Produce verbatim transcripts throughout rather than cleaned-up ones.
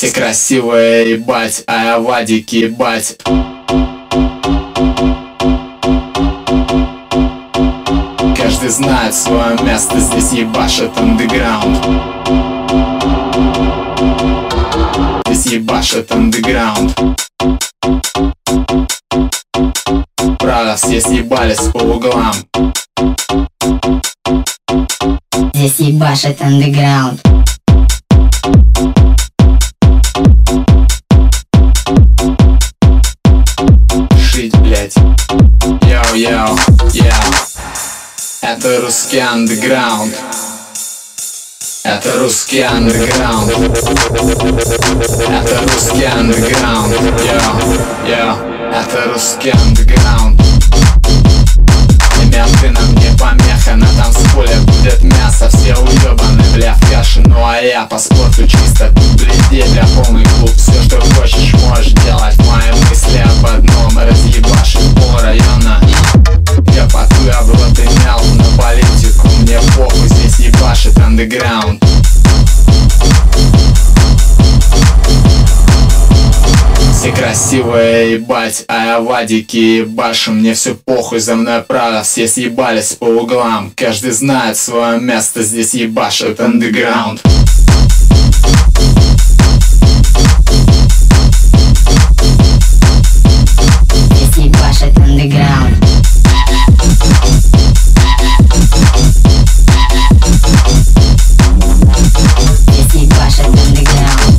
Все красивые, ебать, а я Вадик, ебать. Каждый знает свое место, здесь ебашит андеграунд. Здесь ебашит андеграунд. Правда, все съебались по углам. Здесь ебашит андеграунд. Шить, блять. Йоу-йоу, йоу. Это русский андеграунд. Это русский андеграунд. Это русский андеграунд. Йоу, йоу. Это русский андеграунд. И менты нам не помеха. На танцполе будет мясо. Все уебаны, бля, в каше. Ну а я по спорту чисто. Тут блиде, бля, полный клуб. Все, что хочешь, можешь делать. Мои мысли об одном: разъебашить пол района. Я поту, я в рот имел. На политику мне похуй. Здесь ебашит андеграунд. Все красивые, ебать, а я Вадики, ебашу. Мне все похуй, за мной правда, все съебались по углам. Каждый знает свое место, здесь ебашит андеграунд. Здесь ебашит андеграунд. Здесь ебашит андеграунд.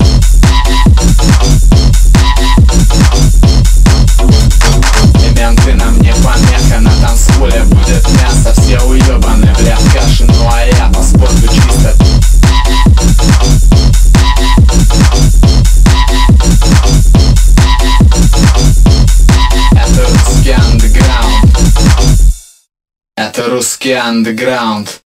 И менты нам не помеха. На танцполе будет мясо. Все уебаны, бля, в каше. Ну а я по спорту чисто. Это русский андеграунд. Это русский андеграунд.